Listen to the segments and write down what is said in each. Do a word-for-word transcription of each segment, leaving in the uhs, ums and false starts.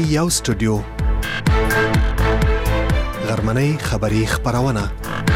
یو سټوډیو غرمنۍ خبری خبرونه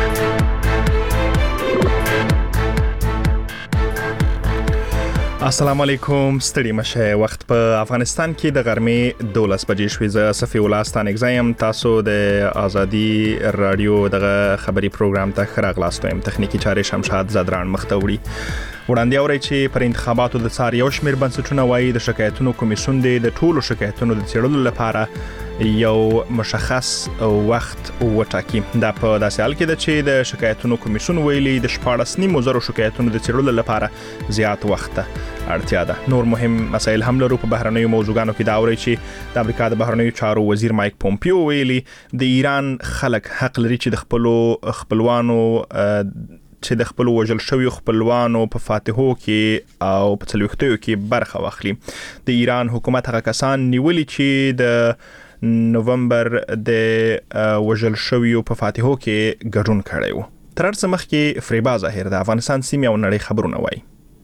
السلام علیکم ستړي مشه وخت په افغانستان کې د غرمې دولس بجې شوې. زه صفي الله ستانګزایم. تاسو د ازادي رادیو دغه خبري پروګرام ته خراغلاستو يم. تخنیکی چارې شمشاد زادران مختوري وړاندې اوري چې پر انتخاباتو د څار یو شمېر بنسټونه وایي د شکایتونو کمیسیون دی د ټولو شکایتونو د څېړلو لپاره یو مشخص وخت وټاکي. دا په داسې حال کې ده چې د شکایتونو کمیسیون ویلي د شپاړس نیم زره شکایتونو د څېړلو لپاره زیات وخت اړتیا ده. نور مهم مسایل هم لرو. په بهرنیو موضوعاتو کې دا اوري چې د امریکا د بهرنیو چارو وزیر مایک پومپیو ویلي د ایران خلک حق لري چې د خپل خپلوانو چې د خپل وژل شوی خپلوانو په فاتحو کې او په څلوختیو کې برخه واخلي. د ایران حکومت هغه کسان نیولي چې د نومبر د وژل شوی په فاتحو کې ګډون کړی وو. تر څو مخکې فریبا ظاهر د افغانستان سیمې او نړۍ خبرونه وایي.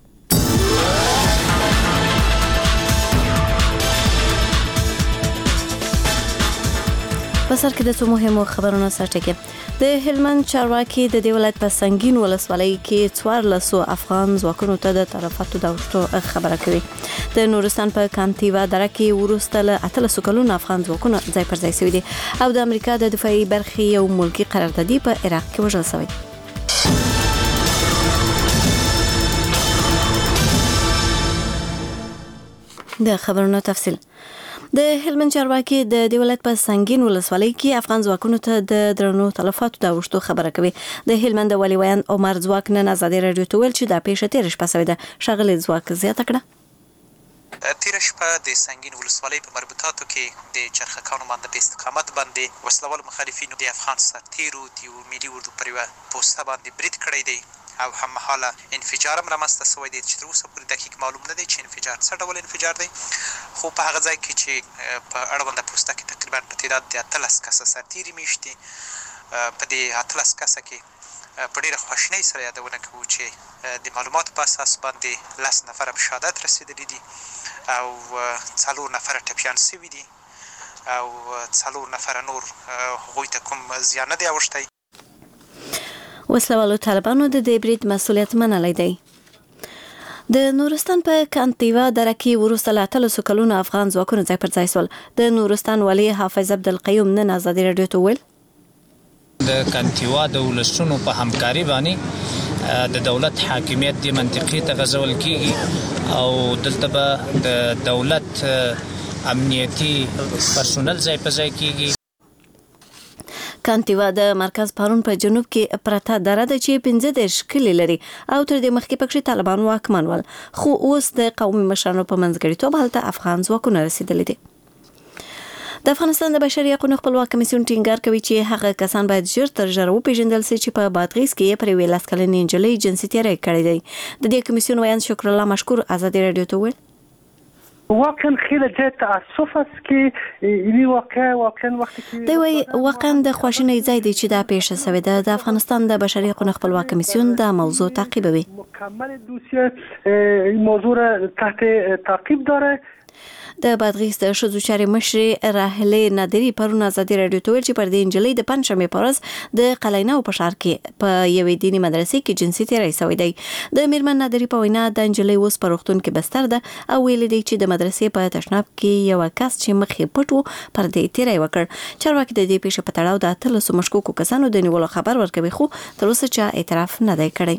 په سر کې د څو مهمو خبرونو سرټکی. د هلمند چارواکي د دې ولایت په سنگین ولسوالۍ کې څوارلسو افغان ځواکونو ته د تلفاتو د اوښتو خبره کوي. د نورستان په کانتیوا دره کې وروسته له اتلسو کلونو افغان ځواکونه ځای پر ځای شوي دي او د امریکا د دفاعي برخې یو ملکی قراردادي په عراق کې وژل شوی. د خبرونو تفصیل. د هلمند چارواکي د دې ولایت په سنگین ولسوالۍ کې افغان ځواکونو ته د درنو تلفاتو د اوښتو خبره کوي. د هلمند ولي ویان عمر ځواک نن ازادي رادیو ته ویل چې دا پیښه تیر شپه شوې ده. شغله ځواک زیاته کړه. تیر شپه د سنگین ولسوالۍ په مربوطاتو کې د چرخکانو باندې په استقامت باندې وسلوال مخالفینو د افغان سرتیرو د ملي اردو پر یوه پوسټه باندې برید کړی دی او هم مهاله انفجار هم رامنځته شوی دی چې تر اوسه پورې دقیق معلوم نه دی چې انفجار څه ډول انفجار دی. خو په هغه ځای کې چې په اړونده پوسټه کې تقریبا په تعداد د اتلس کسه سرتیري میشتي په دې اتلس کسه کې په ډېره خواشینۍ سره یادونه کوو چې د معلوماتو په اساس باندې لس نفره په شهادت رسېدلي دي او څلور نفره ټپیان شوي دي او څلور نفره نور هغوی ته کوم زیان نه دی اوښتی. وسلوالو طالبانو د دې برید مسؤلیت منلی دی. د نورستان په کانتیوا دره کې وروسته له اتلسو کلونو افغان ځواکونه ځای پر ځای شول. د نورستان والي حافظ عبدالقیوم نن ازادي رادیو ته ویل د کانتیوا د ولسونو په همکاري باندې د دولت حاکمیت د منطقې ته غځول کیږي او دلته به د دولت امنیتي پرسونل ځای په ځای کیږي. کانتیوا د مرکز پارون په جنوب کې پرته دره ده چې پنځه دېرش کلي لري او تر دې مخکې پکې طالبان واکمن ول، خو اوس د قومي مشرانو په منځګړیتوب هلته افغان ځواکونه رسیدلي دي. د افغانستان د بشري حقوقو خپلواک کمیسیون ټینګار کوي چې هغه کسان باید ژر تر ژره وپېژندل شي چې په بادغیس کې پر یوې لس کلنې نجلۍ جنسي تیری کړی دی. د دې کمیسیون ویان شکر الله مشکور ازادي رادیو ته ویل واقعا خیلی جای تاسف است که این واقع واقعا وقتی که دی وی واقعا د خواشینۍ ځای دی چې دا پیښه شوې ده. د افغانستان د بشري حقوقو خپلواک کمیسیون دا موضوع تعقیبوي. مکمل دوسیه این موضوع را تحت تعقیب داره. د بادغیس د ښځو چارې مشرې راهلې نادري پرون ازادي رادیو ته ویل چې پر دې نجلۍ د پنجشنبې په ورځ د قلعینو په ښار کې په یوې دیني مدرسې کې جنسي تیری شوی دی. د میرمن نادري په وینا د نجلۍ اوس په روغتون کې بستر ده او ویلي دی چې د مدرسې په تشناب کې یو کس چې مخ یې پټ و پر دې تیری وکړ. چارواکي د دې پیښې په تړاو د اتلسو مشکوکو کسانو د نیولو خبر ورکوي خو تر اوسه چا اعتراف نه دی کړی.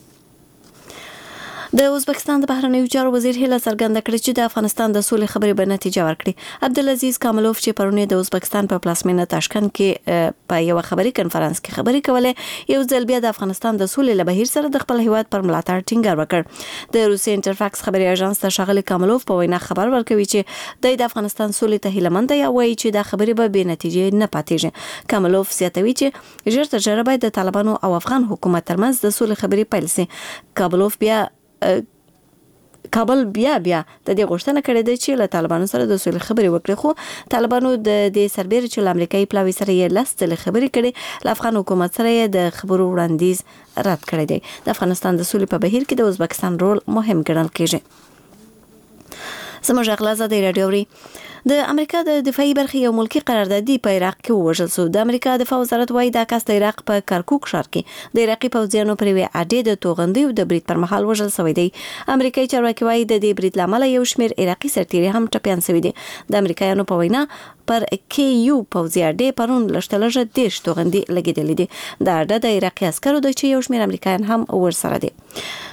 د ازبکستان د بهرنیو چارو وزیر هیله څرګنده کړې چې د افغانستان د سولې خبرې به نتیجه ورکړي. عبدالعزیز کاملوف چې پرون د ازبکستان په پلازمینه تاشکند کې په یو خبري کنفرانس کې خبرې کولې یو ځل بیا د افغانستان د سولې له بهیر سره د خپل هیواد پر ملاتړ ټینګار وکړ. د روسي انټرفاکس خبري اژانس ته ښاغلي کاملوف په وینا خبر ورکوي چې د افغانستان سولې ته هیله مند دی او وایي چې دا خبرې به بې نتیجې نه پاتېږي. کاملوف زیاتوي چې ژر تر ژره باید د طالبانو او افغان حکومت ترمنځ د سولې خبرې پیل شي. کاملوف بیا کابل بیا بیا د دې غوښتنه کړې ده چې له طالبانو سره د سولې خبرې وکړي خو طالبانو د دې سربېره چې له امریکایي پلاوي سره یې لس ځلې خبرې کړې له افغان حکومت سره یې د خبرو وړاندیز رد کړی دی. د افغانستان د سولې په بهیر کې د ازبکستان رول مهم ګڼل کېږي. زموږ غلازه د رادیوري د امریکا د دفاعي برخې یو ملکی قراردادي په عراق کې ووژل شو. د امریکا دفاع وزارت وايي دا کس د عراق په کرکوک ښار کې د عراقي پوځیانو پر وی اډې د توغندۍ او د برید پر مهال وژل شوی دی. امریکایي چارواکي وايي د دې برید لامل یو شمېر عراقي سرتیري هم ټپيان شوی دي. د امریکایانو په وینا پر کې یو پوځي اډې پرون لشتلجه دیش توغندۍ لګیدلې دي. دا اډه د عراقي عسکرو د چې یو شمېر امریکایان هم ورسره دي.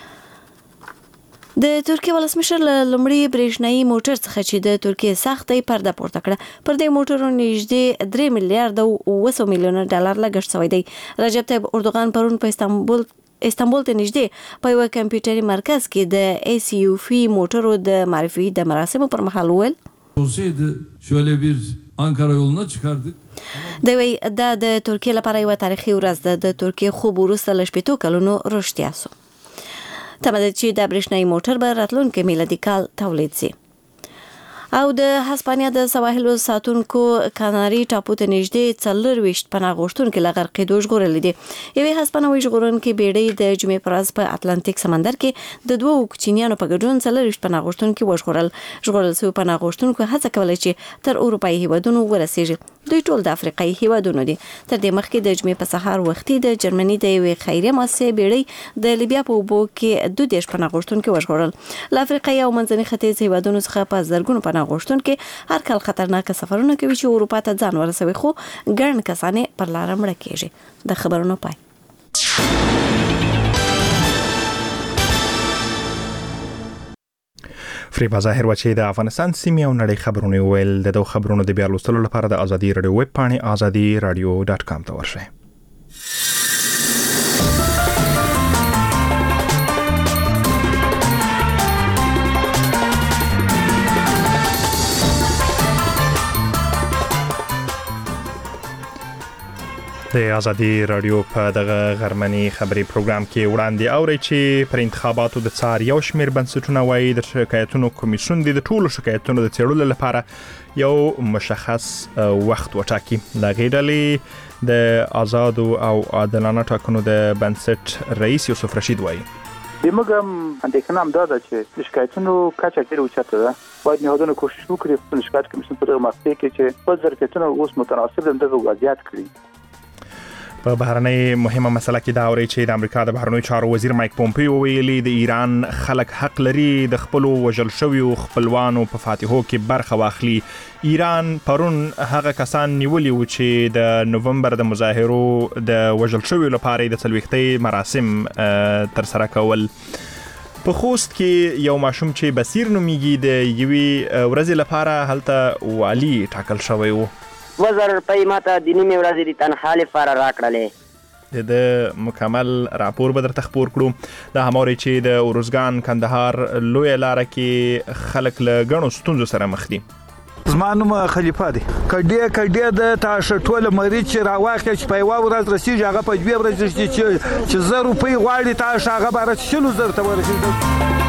د ترکیه ولسمشر لمړی برېښنايي موټر څخه چې د ترکیه سختې پرده پورته کړه پر دې موټرو نږدې درې میلیارډ او سل میلیونه ډالر لګښت شوی دی. رجب طیب اردوغان پرون په استانبول استانبول ته نږدې په یو کمپیوټري مرکز کې د ای سی یو فی موټرو د معرفي د مراسمو پر مهال وویل olsaydı şöyle bir Ankara yoluna çıkardık. د وی دا د ترکیه لپاره یو تاریخي ورځ ده. د ترکیه خوب وروسته له شپږو کلونو رښتیا سو. تمه ده چې د برېښنايي موټر به راتلونکي میلادي کال تولید شي. او د هسپانیا د سواحلو ساتونکو کاناري ټاپو ته نږدې څلور ویشت پناه غوښتونکي له غرقېدو ژغورلي دي. یوې هسپانوي ژغورونکې بیړۍ د جمعې په ورځ په اتلانتیک سمندر کې د دوو کوچنیانو په ګډون څلور ویشت پناه غوښتونکي وژغورل. ژغورل شوي پناه غوښتونکو هڅه کوله چې تر اروپایي هیوادونو ورسیږي. دوی ټول د افریقایي هیوادونو دي. تر دې مخکې د جمعې په سهار وختي د جرمني د یوې خیریه مؤسسې بیړۍ د لیبیا په اوبو کې دوه دېرش پناه غوښتونکي وژغورل. له افریقایي او منځني ختیځ هیوادونو څخه په زرګونو پناه غوښتونکي هر کال خطرناک سفرونه کوي چې اروپا ته ځان ورسوي، خو ګڼ کسان پر لار مړه کیږي. د خبرونو پای. فریبا ظاهر و چې د افغانستان سیمې او نړۍ خبرونه ویل. د دوه خبرونو د بیا لوستلو لپاره د ازادي رادیو ویب پاڼې ازادي رادیو ډاټ کام ته ورشئ. د ازادي رادیو په دغه غرمني خبري پروګرام کې وړاندې اوري چې پر انتخاباتو د څار یو شمېر بنسټونه وایي د شکایتونو کمیسیون د ټولو شکایتونو د څېړلو لپاره یو مشخص وخت وټاکي. د غېډلې د آزاد او عادلانه ټاکنو د بنسټ رئیس یوسف رشید وایي دموږ اندېښنه هم دا ده چې شکایتونو کچه ډېره اوچته ده. باید نهادونه کوشش وکړي خپل شکایت کمیسیون په دغه مقطع کې چې خپل ظرفیتونه اوس متناسب دغه وضعیت کړي. په بهرنۍ مهمه مسله کې دا اوري چې د امریکا د بهرنیو چارو وزیر مایک پومپیو ویلي د ایران خلک حق لري د خپل وژل شویو خپلوانو په فاتحو کې برخه واخلي. ایران پرون هغه کسان نیولي و چې د نومبر د مظاهرو د وژل شویو لپاره د څلوېښتۍ مراسم تر سره کول. په خوست کې یو ماشوم چې بصیر نومیږي د یوې ورځې لپاره هلته والي ټاکل شوی و. وزر روپۍ ماته د نیمې ورځې د تنخوا لپاره راکړلې. د مکمل راپور به درته خپور کړو. دا هموري چې د اروزګان کندهار لوی لاره کې خلک له ګڼو ستونزو سره مخ دي. زما نوم خلیفه دی. کډې کډې د تاشه ټول مریض چې راواخې چې په یو ورځ رسیږي هغه په دوه ورځې چې چې زه روپۍ غواړي تاشه هغه به رسېدلو زر ته ورسېږي.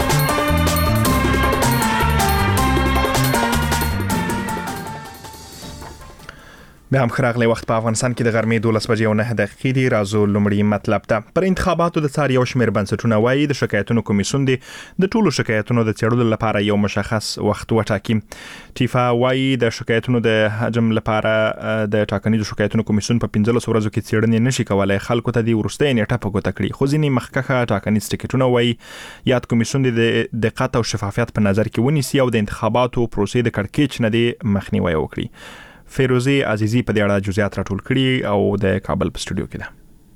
بیا هم خراغلی وخت په افغانستان کې د غرمې دولس بجې او نه دقیقې دي. راځو لومړی مطلب ته. پر انتخاباتو د څار یو شمېر بنسټونه وایي د شکایتونو کمیسیون دی د ټولو شکایتونو د څېړلو لپاره یو مشخص وخت وټاکي. ټیفا وایي د شکایتونو د حجم لپاره د ټاکنیزو شکایتونو کمیسیون په پنځلسو ورځو کې څېړنې نشي کولای. خلکو ته د وروستۍ نیټه په ګوته کړي. خو ځینې مخکښه ټاکنیز ټکټونه وایي یاد کمیسیون د دقت او شفافیت په نظر کې ونیسي او د انتخاباتو پروسې د کړکېچ نه دی مخنیوي وکړي. فیروزی عزیزی په دې اړه جزئیات راټول کړي او د کابل په سټوډیو کې ده.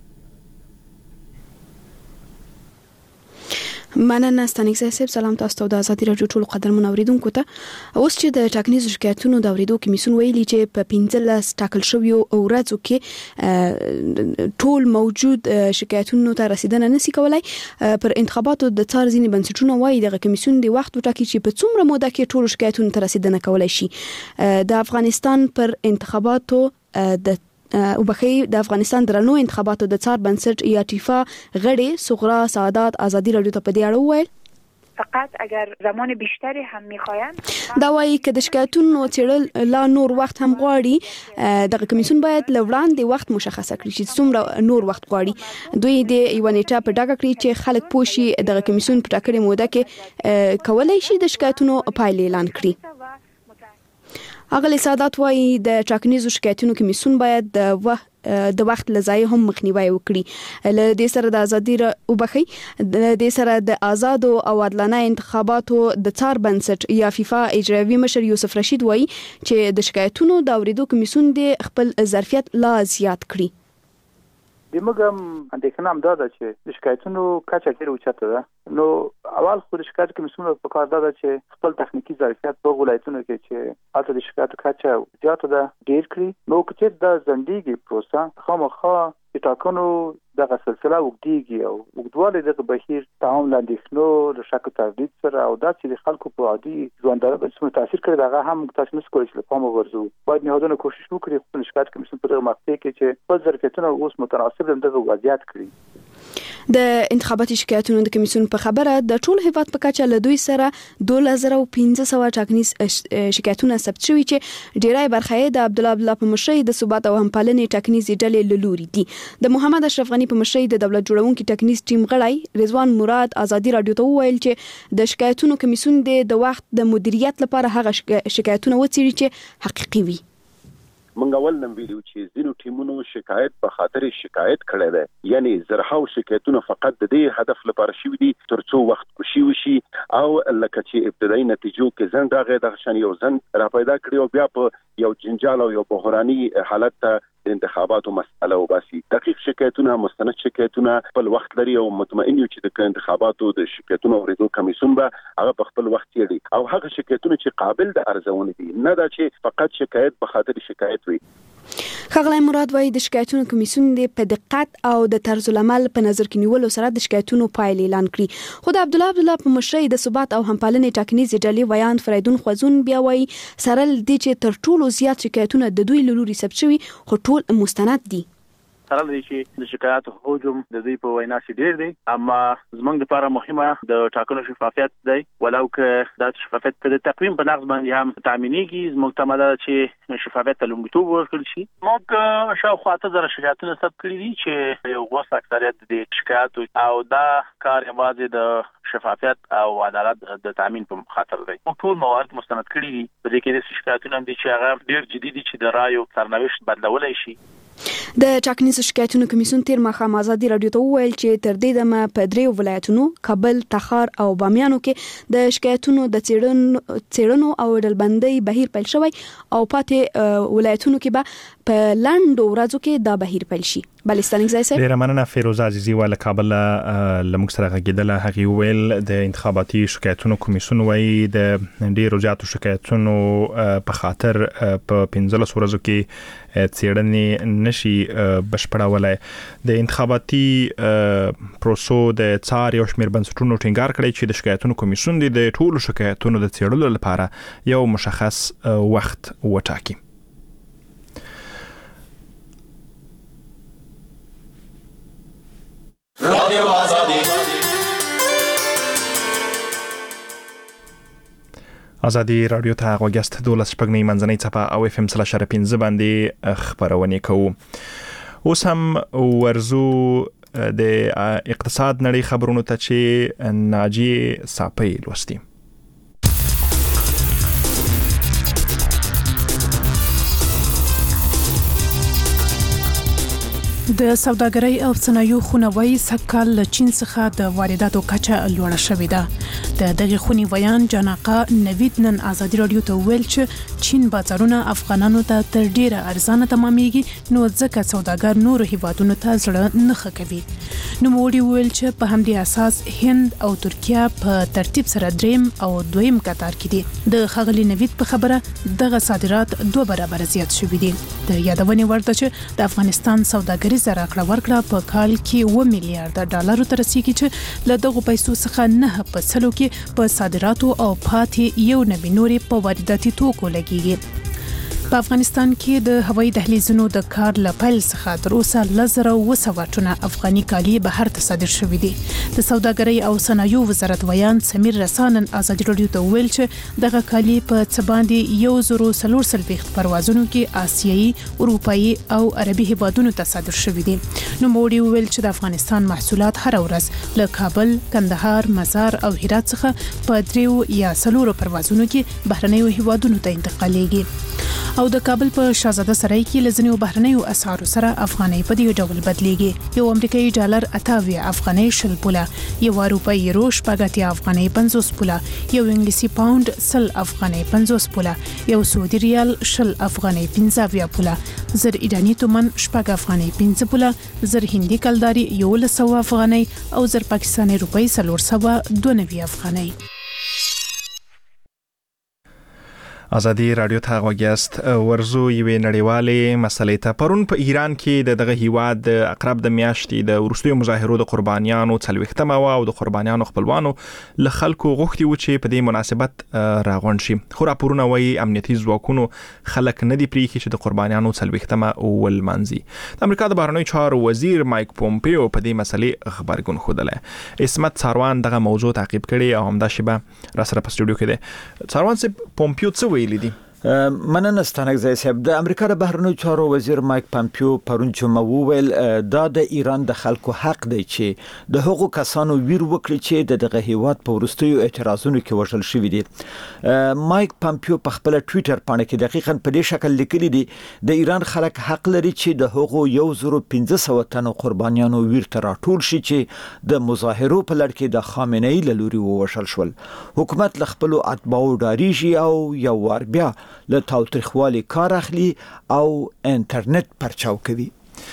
مننه ستانیک صاحب. سلام تاسو ته د ازادي رادیو ټول قدرمن اوریدونکو ته. اوس چې د ټاکنیزو شکایتونو د اوریدو کمیسیون ویلي چې په پنځلس ټاکل شویو ورځو کې ټول موجود شکایتونو ته رسیدنه نشي کولای. پر انتخاباتو د څار ځینې بنسټونه وایي د کمیسیون د وخت وټاکي چې په څومره موده کې ټول شکایتونو ته رسیدنه کولای شي. د افغانستان پر انتخاباتو د او بخي د افغانستان درنو انتخاباتو د څار بنسټ یا ټیفا غړي صغرا سعادت ازادي رادیو ته په دې اړه وویل فقط اگر زمان بیشتری هم میخواین دا وایي که د شکایتونو څېړل لا نور وخت هم غواړي دغه کمیسیون باید له وړاندې وخت مشخصه کړي چې څومره نور وخت غواړي. دوی د یو نیټه په ډاګه کړی چې خلک پوه شي دغه کمیسیون په ټاکلې موده کې کولای شي د شکایتونو پایلې اعلان کړي. اغلی سادات وایي د ټاکنیزو شکایتونو کمیسیون باید د د وخت لزای هم مخنیوي وکړي. له دې سره د ازادي وبخي د دې سره د آزاد او عادلانه انتخاباتو د څار بنسټ یا فیفا اجرایي مشر یوسف رشید وایي چې د شکایتونو د اوریدو کمیسیون د خپل ظرفیت لا زیات کړي. دمګم اندېښنه هم دا ده چې د شکایتونو کچه ډېره اوچته ده. نو اول خو د شکایت کمیسیون په کار ده چې خپل تخنیکی ظرفیت په ولایتونو کې چې هلته د شکایت کچه زیاته ده ډېر کړي. نو که چېرته د ځنډېږي پروسه خامخا د ټاکنو دغه سلسله اوږدېږي او اوږدوالی دغه بهیر تمام له اندېښنو د شک و تردید سره او دا چې د خلکو په عادي ژوندانه باندې څومره تاثیر کړی د هغه هم تاسو نشئ کولی چې له پامه وغورځوو. باید نهادونه کوشش وکړي خپل شکایت کمیسیون په دغه مقطع کې چې خپل ظرفیتونه اوس متناسب دغه وضعیت کړي. د انتخاباتي شکایتونو د کمیسیون په خبره د ټول هیواد په کچه له دوی سره دوه زره او پنځه سوه ټاکنیز شکایتونه ثبت شوي چې ډیری برخه یې د عبدالله عبدالله په مشرۍ د ثبات او همپالنې ټاکنیزې ډلې له لوري دي. د محمد اشرف غني په مشرۍ د دولت جوړونکي ټاکنیز ټیم غړی رضوان مراد ازادي رادیو ته وویل چې د شکایتونو کمیسیون د وخت د مدیریت لپاره هغه شکایتونه وڅېړي چې حقیقي وي. منګ اول نم ویلو چې ځینو ټیمونو شکایت په خاطر شکایت کړی دی، یعنی زرهاو شکایتونه فقط د دې هدف لپاره شوي دي ترڅو وخت کوشي وشي او لکه چې ابتدایي نتیجو کې ځنډ راغی دغه شان یو ځنډ را پیدا کړي او بیا په یو جنجال او یو بحراني حالت ته د انتخاباتو مسأله وباسي. دقیق شکایتونه مستند شکایتونه خپل وخت لري او مطمئن یو چې د انتخاباتو د شکایتونو اوریدو کمیسیون به هغه په خپل وخت یړي او هغه شکایتونه چې قابل د ارزونې دي، نه دا چې فقط شکایت په خاطر شکایت وي. ښاغلی مراد وایي د شکایتونو کمیسیون د په دقت او د طرز العمل په نظر کې نیولو سره د شکایتونو پایلې اعلان کړي. خو د عبدالله عبدالله په مشرۍ د ثبات او همپالنې ټاکنیزې ډلې ویان فریدون خوځون بیا وایي سره له دې چې تر ټولو زیات شکایتونه د دوی له لوري ثبت شوي خو ټول مستند دي. سره لري چې د شکایت هجوم د دوی په وینا کې ډېر دی، اما زموږ لپاره مهمه د ټاکنو شفافیت دی، ولو که د شفافیت په تقویم په نقض باندې هم تامینېږي. زموږ ته مده چې شفافیت ته لومړیتوب ورکړل شي. موږ شاوخوا اته زره شکایتونه ثبت کړي دي چې یو غوڅ اکثریت د شکایت او دا کار یوازې د شفافیت او عدالت د تامین په خاطر دی. موږ ټول موارد مستند کړي دي. په دې کې د شکایتونه هم دي چې هغه ډېر جدي دي چې د رایو سرنوشت بدلولی شي. د ټاکنیزو شکایتونو کمیسیون تیر ماښام ازادي رادیو ته وویل چې تر دې دمه په دریو ولایتونو کابل، تخار او بامیانو کې د شکایتونو د څېړنو او ډلبندۍ بهیر پیل شوی او پاتې ولایتونو کې به په لنډو ورځو کې دا بهیر پیل شي. بلستانیک ځای صاحب ډیره مننه. فیروزه عزیزي واله کابل لموږ سره غږیدله. هغې وویل د انتخاباتي شکایتونو کمیسیون وایي د ډیرو زیاتو شکایتونو په خاطر په پنځلسو ورځو کې څېړنې نشي بشپړولی. د انتخاباتي پروسو د څار یو شمېر بنسټونو ټینګار کړی چې د شکایتونو کمیسیون د ټولو شکایتونو د څېړلو لپاره یو مشخص وخت وټاکي. رادیو آزادی آزادی رادیو ته غوږیاست. دولس شپږنۍ منځنۍ څپه او اف ام سل اشاره پنځه باندې خپرونې کوو. اوس هم ورزو د اقتصاد نړۍ خبرونو ته چې ناجیه صافی لوستي. د سوداګرۍ او صنایعو خونه وایي سږکال له چین څخه د وارداتو کچه لوړه شوې ده. د دغې خونې ویان جاناقه نوید نن ازادي رادیو ته وویل چې چین بازارونه افغانانو ته تر ډیره ارزانه تمامېږي، نو ځکه سوداګر نورو هیوادونو ته زړه نه ښه کوي. نوموړي وویل چې په همدې اساس هند او ترکیه په ترتیب سره دریم او دویم کتار کې دي. د ښاغلي نوید په خبره دغه صادرات دوه برابره زیات شوي دي. د یادونې وړ ده چې د افغانستان سوداګري راکړه ورکړه په کال کې اوه میلیارډ ډالرو ته رسیږي چې له دغو پیسو څخه نه په سلو کې په صادراتو او پاتې یو نوي نورې په وارداتي توکو لګیږي. په افغانستان کې د هوایي دهلیزونو د کار لپاره څخه تر اوسه لزر او وسو ټونه افغاني کالی بهر ته صادر شوې دي. د سوداګرۍ او صنایع وزارت ویان سمیر رسانن ازادي رادیو ته ویل چې دغه کالی په څه باندې یو زرو څلور سلويخت پروازونو کې آسیایي، اروپایي او عربي هیوادونو ته صادر شوې دي. نو موړي ویل چې د افغانستان محصولات هر ورځ له کابل، کندهار، مزار او هرات څخه په دریو یا څلورو پروازونو کې بهرنیو هیوادونو ته انتقالېږي. او د کابل په شاهزاده سرای کې لزنیو بهرنیو اسعارو سره افغاني په دې ډول بدلېږي. یو امریکایي ډالر اتاوي افغاني شل پوله، یو اروپایي یورو شپږ افغاني پنځوس پوله، یو انګلیسي پاوند سل افغاني پنځوس پوله، یو سعودي ریال شل افغاني پنځه پوله، زر ایرانی تومن شپږ افغاني پنځه پوله، زر هندي کلداري یو لسو افغاني او زر پاکستاني روپی څلور سوه دوه نوي افغاني. ازادي رادیو ته غوږیاست. ورزو یوې نړیوالې مسلې ته. پرون په ایران کې د دغه هیواد د اقرب د میاشتې د وروستیو مظاهرو د قربانیانو څلوېښتمه وه او د قربانیانو خپلوانو له خلکو غوښتي وو چې په دې مناسبت راغونډ شي. خو راپورونه وایي امنیتي ځواکونو خلک نه دي پرېښي چې د قربانیانو څلوېښتمه ولمانځي. د امریکا د بهرنیو چارو وزیر مایک پومپیو په دې مسلې غبرګون ښودلی. عصمت څاروان دغه موضوع تعقیب کړي او همدا شیبه راسره په سټوډیو کې دی. څاروان صاحب، پومپیو څه ویلي دي؟ مننه ستانکزی صاحب. د امریکا د بهرنیو چارو وزیر مایک پامپیو پرون جمعه وویل دا د ایران د خلکو حق دی چې د هغو کسانو ویر وکړي چې د دغه هیواد په وروستیو اعتراضونو کې وژل شوي دي. مایک پامپیو په خپل ټویټر باندې کې دقیقاً په دې شکل لیکلي دي د ایران خلک حق لري چې د هغو یو زرو پنځه سوه تنو قربانیانو ویر ته راټول شي چې د مظاهرو په لړ کې د خامنه‌ای له لوري ووژل شول. حکومت له خپلو اتباعو ډاریږي او یو وار بیا له تاوتریخوالي کار اخلي او انټرنیټ پرچاو کوي.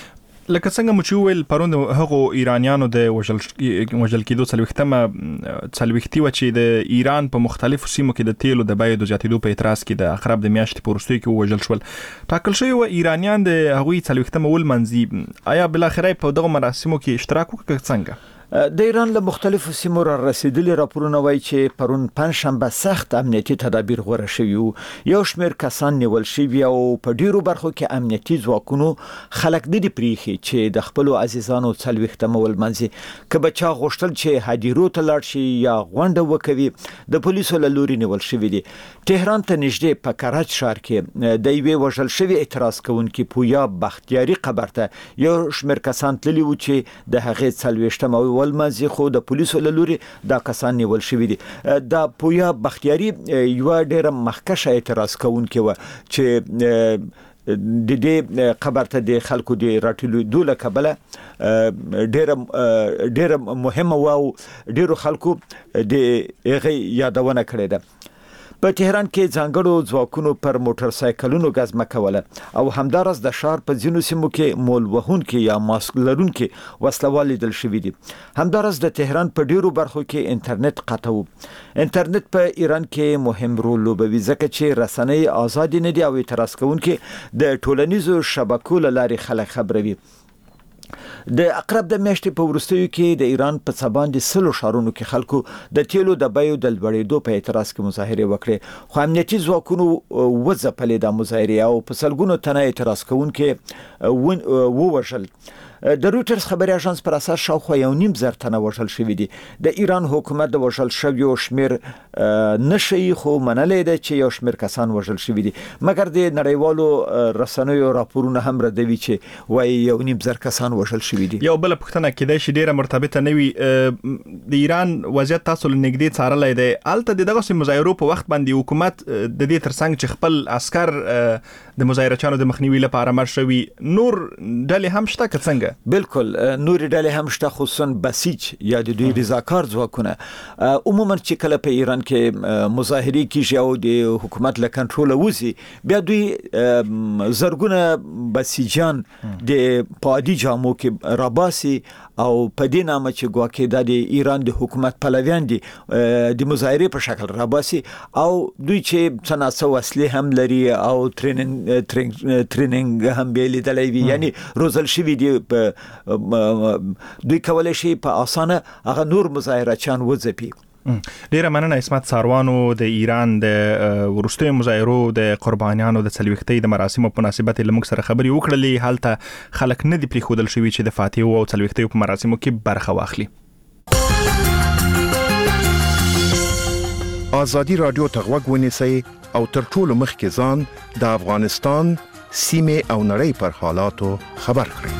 لکه څنګه مو چې ویل پرون هغو ایرانیانو د وژل وژل کېدو څلوېښتمه څلوېښتي وه چې د ایران په مختلفو سیمو کې د تیلو د بیو د زیاتېدو په اعتراض کې د اقرب د میاشتې په وروستیو کې ووژل شول. ټاکل شوی وه ایرانیان د هغوی څلوېښتمه ولمانځي. آیا بالاخره په دغو مراسمو کې اشتراک وکړه څنګه؟ د ایران له مختلفو سیمو را رسیدلي راپورونه وایي چې پرون پنځشنبه سخت امنیتي تدابیر غوره شوي وو. یو شمېر کسان نیول شوي او په ډیرو برخو کې امنیتي ځواکونو خلک نه دي پرېښي چې د خپلو عزیزانو څلوېښتمه ولمانځي. که به چا غوښتل چې هدیرو ته لاړ شي یا غونډه وکوي د پولیسو له لوري نیول شوي دي. تهران ته نږدې په کرج ښار کې د یوې وژل شوي اعتراض کوونکي پویا بختیاري قبر ته یو شمېر کسان تللي وو چې د هغې څلوېښتمه ولمانځي، خو د پولیسو له لوري دا کسان نیول شوي دي. د پویا بختیاري یو ډېره مخکشه اعتراض کوونکې وه چې د دې قبر ته د خلکو د راټولېدو له کبله ډېره ډېره مهمه وه او ډېرو خلکو د هغې یادونه کړې ده. په تهران کې ځانګړو ځواکونو پر موټر سایکلونو غزمه کوله او همدارس د ښار په ځینو سیمو کې مول وهونکي یا ماسک لرونکي وسلوال لیدل شوي دي. همدارس د تهران په ډیرو برخو کې انټرنیټ قطع و. انټرنیټ په ایران کې مهم رول لوبوي ځکه چې رسنۍ آزاد نه دي او اعتراض کوونکي د ټولنیزو شبکو له لارې خلک خبروي. د اقرب د میاشتې په وروستیو کې د ایران په څه باندې سلو ښارونو کې خلکو د تیلو د بیو د لوړېدو په اعتراض کې مظاهرې وکړې، خو امنیتي ځواکونو وځپلې د مظاهرې او په سلګونو تنه اعتراض کوونکي ووژل. د رویټرز خبري اژانس پر اساس شاوخوا یو نیم زر تنه وژل شوي دي. د ایران حکومت د وژل شویو شمیر نشي خو منلې ده چې یو شمیر کسان وژل شوي دي، مګر د نړیوالو رسنیو راپورونه هم ردوي چې وایي یو نیم زر کسان وژل شوي دي. یو بل پوښتنه کېدای شي ډیره مرتبطه نه وي، د ایران وضعیت تاسو له نږدې څارلی دی. هلته د دغسې مظاهرو په وخت باندې حکومت د دې ترڅنګ چې خپل عسکر د مظاهرچیانو د مخنیوي لپاره مړ شوي، نور ډلې هم شته که څنګه؟ بالکل نور ډلې هم شته، خصوصا بسیج یا د دوی رضاکار ځواکونه. عموما چې کله په ایران کې مظاهرې کیږي او د حکومت له کنټروله وځي، بیا دوی زرګونه بسیجان د پادي جامو کې راباسي او په دې نامه چې ګواکې دا د ایران د حکومت پلویان دي د مظاهرې په شکل راباسي او دوی چې څه ناڅه وسلې هم لري او ټریننګ ټریننګ هم به لیدلی وي، یعنی روزل شوي دي. دوی کولی شي په اسانه هغه نور مظاهرچیان وځپي. ډیره مننه اسمت ساروانو. د ایران د وروستیو مظاهرو د قربانیانو د څلوېښتۍ د مراسمو په مناسبت له موږ سره خبرې وکړلې. هلته خلک نه دي پرېښودل شوي چې د فاتحو او څلوېښتیو په مراسمو کې برخه واخلي. آزادي رادیو ته غوږ ونیسئ او تر ټولو مخکې ځان د افغانستان سیمې او نړۍ پر حالاتو خبر کړئ.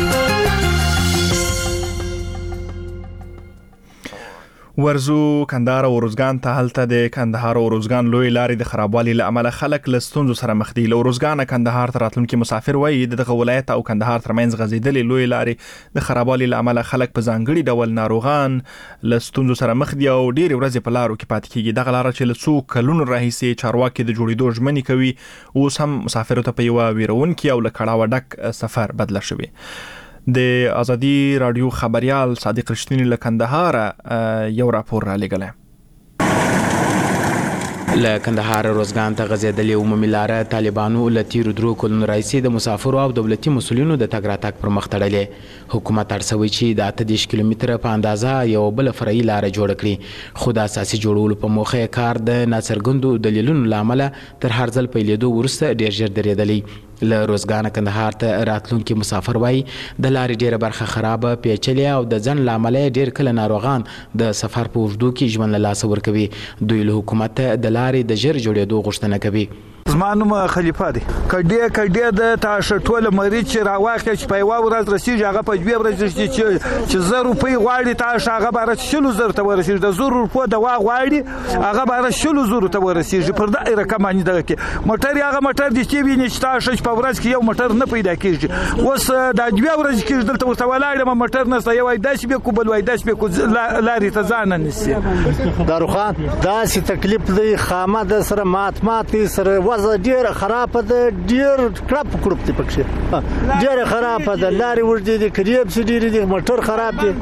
ورزو کندهار او روزګان ته. هلته د کندهار او روزګان لوی لارې د خرابوالي له امله خلک له ستونزو سره مخ دي. له روزګان کندهار ته راتلونکي مسافر وایي دغه ولایت او کندهار ترمنځ غځېدلې لوی لارې د خرابوالي له امله خلک په ځانګړي ډول ناروغان له ستونزو سره مخ دي او ډېرې ورځې په لارو کې پاتې کېږي. دغه لاره چې له څو کلونو راهیسې چارواکي د جوړېدو ژمنې کوي اوس هم مسافرو ته په یوه ویرونکي او له کړاوه ډک سفر بدله شوې. د آزادي رادیو خبريال صادق رښتینی له کندهار یو راپور را لګلای. له کندهار روزګان ته غځېدلې عمومي لاره طالبانو له تیرو درو کلونو راهیسې د مسافرو او دولتي مسؤلینو د تګ راتګ پر مخ تړلې. حکومت اړ چې د اته دېرش کیلومتره په اندازه یو بل فرعي لاره جوړه کړي، خو د اساسي جوړولو په موخه کار د ناڅرګندو دلیلونو له امله تر هر ځل پیلېدو وروسته ډېر ژر درېدلی. له روزګان کندهار ته راتلونکي مسافر وایي د لارې ډېره برخه خرابه، پیچلې او د ځنډ له امله ډېر کله ناروغان د سفر په اوږدو کې ژوند له لاسه ورکوي. دوی له حکومت ته د لارې د ژر جوړېدو غوښتنه کوي. زما نوم خلیفه دی. کډې کډې د تاسو ټول مریض چې راواخې چې په یو ورځ رسیږي هغه په دوه ورځې چې چې زر روپۍ غواړي تاسو هغه بار شلو زر ته ورسیږي. د زر روپو دوا غواړي هغه بار شلو زر ته ورسیږي. پر دا رقم باندې دغه کې موټر هغه موټر د چې ویني چې تاسو په ورځ کې یو موټر نه پیدا کیږي. اوس د دوه ورځې کې دلته ورته ولاړم موټر نه یو وای داس به کوبل وای داس به کو لارې ته ځان نه نسی. داروخان داسې تکلیف دی خامه د سره مات مات سره وځه ډیر خراب ده، ډیر کړپ کړپ دی پکې ډیر خراب ده. لارې ورته دي کریب سي ډیر دي موټر خراب دي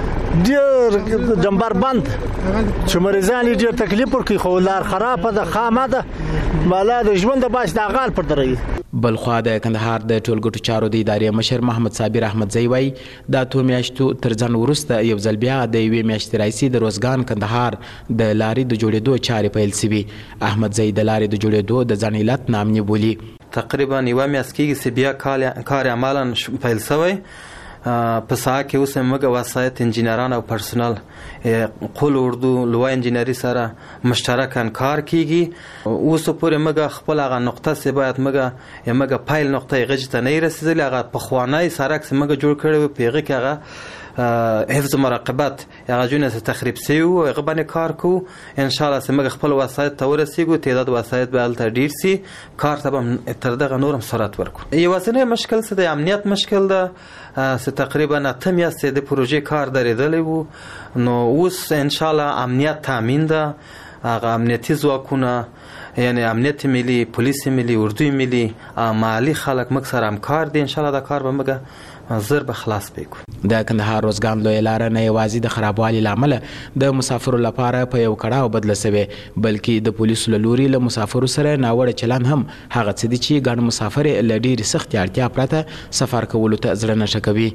ډیر جنبار بند چې مریضان ډیر تکلیف ورکوي. خو لار خراب ده خامه ده بالا د ژوند د باش د غال پر دري. بلخوا د کندهار د ټولګټو چارو د ادارې مشر محمد صابر احمدزی وایي دا تو میاشتو تر ځان وروسته یو ځل بیا د یوې میاشتې راهیسې د روزګان کندهار د لارې د جوړېدو چارې پیل سوي. احمدزی د لارې د جوړېدو د ځان علت نامني بولي. تقریبا یوه میاشت کېږي چې بیا کار عملا پیل سوی. په ساحه کې اوس موږ وسایت انجینران او پرسونل قول اردو لوی انجینری سره مشترکاً کار کیږي. اوس پورې موږ خپل هغه نقطه سه باید موږ موږ پایل نقطه غږ ته نه رسیدلی. هغه په خوانای سرک موږ جوړ کړو پیغه کې هغه حفظ مراقبت هغه جونه تخریب سی او هغه باندې کار کو. ان شاء الله سمغه خپل وسایت ته ورسیږو. تعداد وسایت به الته ډیر سي کار ته تر دغه نورم سرعت ورکو. یو څنګه مشکل څه د امنیت مشکل ده. س تقریبا اته میاشتې د پروژې کار درېدلی وو. نو اوس ان شاء الله امنیت تامین ده. هغه امنیتي ځواکونه یعنی امنیت ملي، پولیس ملي، اردوی ملي، مالی خلک موږ سره همکار دي. ان شاء الله دا کار به موږ زر به خلاص وکړو. د کندهار روزګان لوی لاره نه یوازې د خرابوالي له امله د مسافرو لپاره په یو کړاو بدله سوې، بلکې د پولیسو له لوري له مسافرو سره ناوړه چلند هم هغه څه دي چې ګڼ مسافر له ډېرې سختې اړتیا پرته سفر کولو ته زړه نه ښه کوي.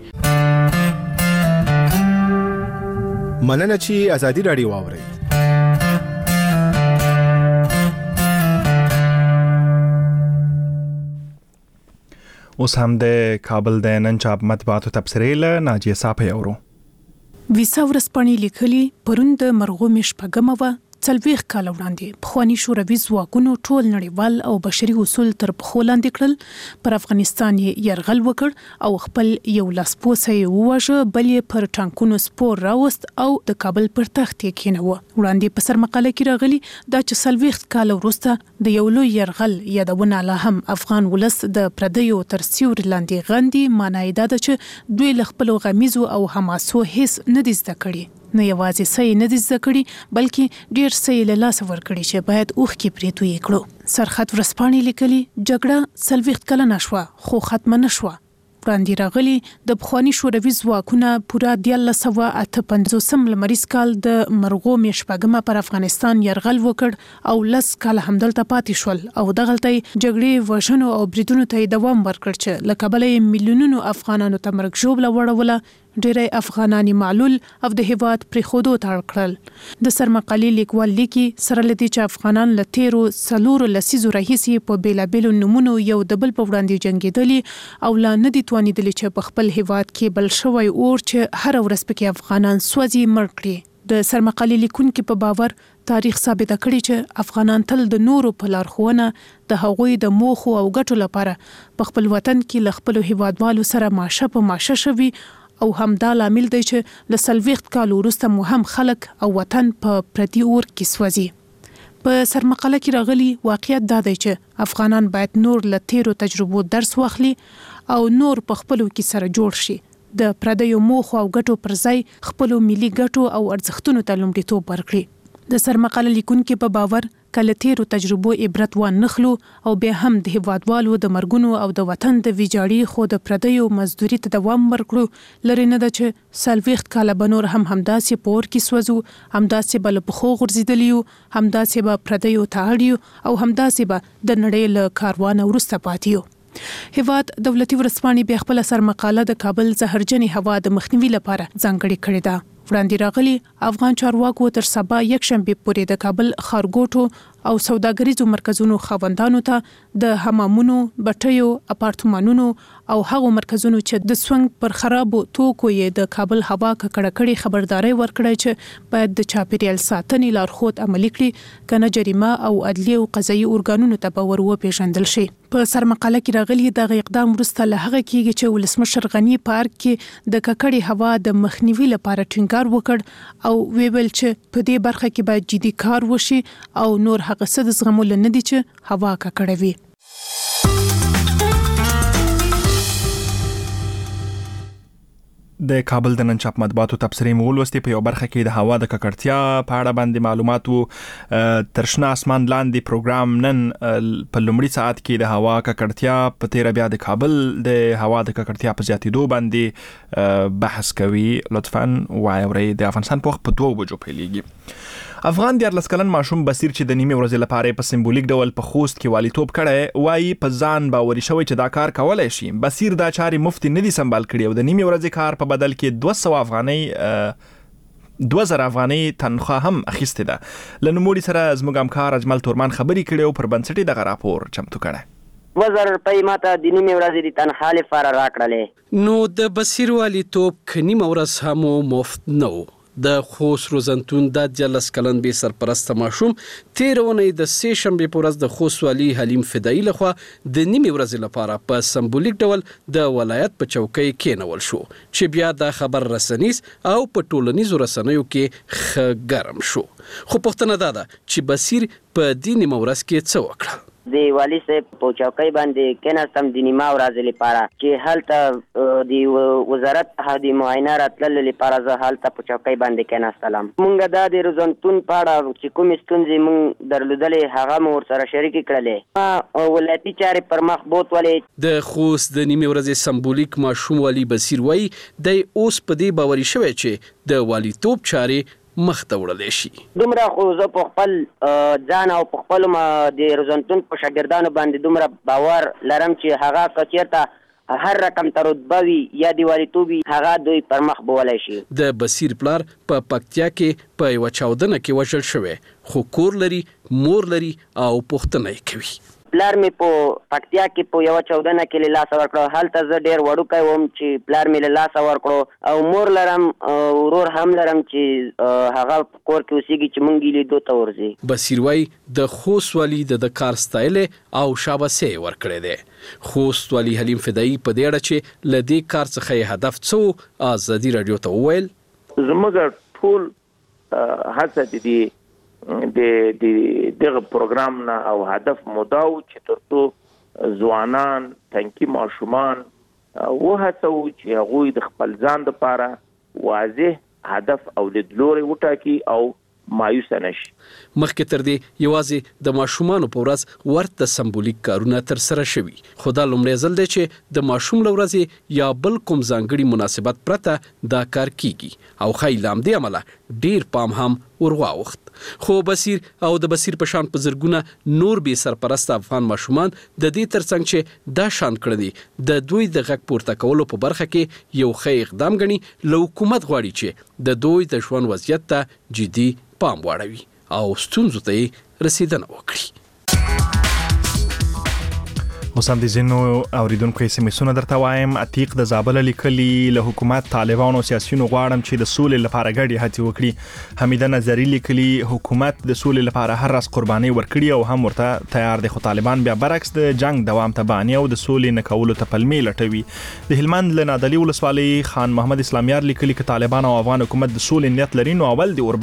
مننه چې آزادي رادیو واورئ. اوس هم د کابل د نن چاپ مطبوعاتو تبصرې له ناجیه صاحب یورو. ویسا ورسپانې لیکلي پرون د مرغومې شپږمه وه څلوېښت کاله وړاندې پخواني شوروي ځواکونو ټول نړیوال او بشري اصول تر پښو لاندې کړل. پر افغانستان یې یرغل وکړ او خپل یو لاسپوڅی یې وواژه، بل یې پر ټانکونو سپور راوست او د کابل پر تخت یې کېنوه. وړاندې په سرمقاله کې راغلي دا چې څلوېښت کاله وروسته د یو لوی یرغل یادونه لا هم افغان ولس د پردیو تر سیوري لاندې غندي. معنی یې دا ده چې دوی له خپلو غمیزو او حماسو هیڅ نه دي زده کړي. نه یوازې څه یې نه دي زده کړي بلکې ډېر څه یې له لاسه ورکړي چې باید اوښکې پرې تویې کړو. سرخط ورځپاڼې لیکلي جګړه څلوېښت کلنه شوه خو ختمه نه شوه. وړاندې راغلي د پخواني شوروي ځواکونه پوره دیارلس سوه اته پنځوسم لمریز کال د مرغومې شپږمه پر افغانستان یرغل وکړ او لس کاله همدلته پاتې شول او دغلته جګړې، وژنو او بریدونو ته دوام ورکړ چې له کبله یې میلیونونو افغانانو ته مرګ ژوبله وړوله. ډېری افغانان معلول او د هیواد پرېښودو ته اړ کړل. د سرمقالې لیکوال لیکي سره له دې چې افغانان له تیرو څلورو لسیزو راهیسې په بېلابېلو نومونو یو د بل په وړاندې جنګېدلي او لا نه دي توانېدلي چې په خپل هیواد کې بل شوی اور چې هره ورځ پکې افغانان سوځي مړ کړي. د سرمقالې لیکونکي په باور تاریخ ثابته کړي چې افغانان تل د نورو په لارښوونه د هغوی د موخو او ګټو لپاره په خپل وطن کې له خپلو هیوادوالو سره ماشه په ماشه شوي او همدا لامل دی چې له څلوېښت کالو وروسته مو هم خلک او وطن په پردي اور کې سوځي. په سرمقاله کې راغلي واقعیت دا دی چې افغانان باید نور له تیرو تجربو درس واخلي او نور په خپلو کې سره جوړ شي. د پردیو موخو او ګټو پر ځای خپلو ملي ګټو او ارزښتونو ته لومړیتوب ورکړي. د سرمقاله لیکونکي په باور کله تیرو تجربو عبرت وان نخلو او بیا هم د هیوادوالو د مرګونو او د وطن د ویجاړي خو د پردیو مزدوري ته دوام ورکړو لري نه ده چې څلوېښت کاله به نور هم همداسې په اور کې سوځو، همداسې به له پښو غورځېدلي یو، همداسې به پردیو ته اړ یو او همداسې به د نړۍ له کاروانه وروسته پاتې یو. هیواد دولتي ورځپاڼې بیا خپله سرمقاله د کابل زهرجنې هوا د مخنیوي لپاره ځانګړې کړې ده. وړاندې راغلي افغان چارواکو تر سبا یکشنبې پورې د کابل ښارګوټو او سوداګریزو مرکزونو خاوندانو ته د حمامونو، بټیو، اپارتمانونو او هغو مرکزونو چې د سونګ پر خرابو توکو یې د کابل هوا ککړه کړې خبرداري ورکړې چې باید د چاپیریال ساتنې لارښود عملي کړي کنه جریمه او عدلي او قضایي ارګانونو ته به ور وپېژندل شي. په سرمقاله کې راغلي دغه اقدام وروسته له هغه کېږي چې ولسمشر غني پارک کې د ککړې هوا د مخنیوي لپاره ټینګار وکړ او ویل چې په دې برخه کې باید جدي کار وشي او نور هغه څه د زغملو نه دي چې هوا ککړه وي. د کابل د نن چاپ مطبوعاتو تبصرې مو ولوستې. په یو برخه کې د هوا د ککړتیا په اړه باندې معلومات وو. تر شنه اسمان لاندې پروګرام نن په لومړي ساعت کې د هوا ککړتیا په تیره بیا د کابل د هوا د ککړتیا په زیاتېدو باندې بحث کوي. لطفاً واورئ. د افغانستان په وخت په دوه بجو پیلېږي. افغان دیارلس کلن ماشوم بصیر چې د نیمې ورځې لپاره په سمبولیک ډول په خوست کې والیتوب کړی وایي په ځان باوري شوی چې دا کار کولای شي. بصیر دا چارې مفتي نه دي سمبال کړي او د نیمې ورځې کار په بدل کې دوه سوه افغانۍ دوه زره افغانۍ تنخواه هم اخیستې ده. له نوموړي سره زموږ همکار اجمل تورمان خبرې کړې او پر بنسټ یې دغه راپور چمتو کړی. دوه زره روپۍ ماته د نیمې ورځې د تنخواه لپاره راکړلې. نو د بصیر والیتوب که نیمه ورځ هم مفت نه و. د خوست روزنتون د دیارلس کلن بې سرپرسته ماشوم تېره اونۍ د سې شنبې په ورځ د خوست والي حلیم فدایي لخوا د نیمې ورځې لپاره په سمبولیک ډول د ولایت په چوکۍ کېنول شو چې بیا د خبر رسنیز او په ټولنیزو رسنیو کې ښه ګرم شو. خو پوښتنه دا ده چې بصیر په دې نیمه ورځ کې څه وکړه. د والي صاحب په چوکۍ باندې کېناستم د نیمه ورځې لپاره چې هلته د وزارت څخه د معاینه راتللو لپاره زه هلته په چوکۍ باندې کېناستلم. مونږ دا د روزنتون په اړه چې کومې ستونزې مونږ درلودلې هغه مو ورسره شریکې کړلې. ولایتي چارې پر مخ بوتولې. د خوست د نیمې ورځې سمبولیک ماشوم والي بصیر وایي دی اوس په دې باوري شوی چې د والیتوب چارې مخ ته وړلی شي. دومره خو زه په خپل ځان او په خپلو د روزنتون په شاګردانو باندې دومره باور لرم چې هغه که چېرته هر رقم ته رتبه وي یا د والیتوب وي هغه دوی پر مخ بولی شي. د بصیر پلار په پکتیا کې په یوه چاودنه کې وژل شوی خو کور لري، مور لري او پوښتنه یې کوي. پلار مې په پکتیا کې په یوه چاودنه کې له لاسه ورکړو. هلته زه ډېر وړوکی وم چې پلار مې له لاسه ورکړو او مور لرم، ورور هم لرم چې هغه په کور کې اوسېږي چې مونږ یې لیدو ته ورځي. بصیر وایي د خوست والي د د کار ستایلې او شاباسي یې ورکړی دی. خوست والي حلیم فدایي په دې اړه چې له دې کار څخه یې هدف څه و ازادي راډیو ته وویل زموږ ټول هڅه د دې د دغه پروګرام نه او هدف موداو چې ترڅو ځوانان تنکي ماشومان وهڅو چې هغوی د خپل ځان لپاره واضح هدف او لیدلوري وټاکي او مایوس نشي. مخکې تر دې یوازې د ماشومانو په ورځ ورته سمبولیک کارونه تر سره شوي خو دا لومړی ځل دی چې د ماشوم له ورځې یا بل کوم ځانګړي مناسبت پرته دا کار کیږي او ښایي له همدې امله ډیر پام هم ورواوخت. خو بصیر او د بصیر په شان په زرګونه نور به سرپرست افغان ماشومان د دې ترڅنګ چې دا شان کړی دي د دوی د غږ پورته کولو په برخه کې یو ښه اقدام غني، له حکومت غواړي چې د دوی د ژوند وضعیت ته جدي پام واړوي او ستونزو ته رسیدنه وکړي. اوس هم د ځینو اوریدونکو اس ام اسونه درته وایم. عتیق د زابل لیکلي له حکومت طالبانو سیاسيونو غواړم چې د سولې لپاره ګډي هڅې وکړي. حمیده نظری لیکلي حکومت د سولې لپاره هر راز قرباني ورکړي او هم ورته تیار دي، خو طالبان بیا برعکس د جنگ دوام ته بانی او د سولې نه کولو ته پلمې لټوي. د هلمند له نادعلي ولسوالۍ خان محمد اسلامیار لیکلي چې طالبان او افغان حکومت د سولې نیت لري نو اول د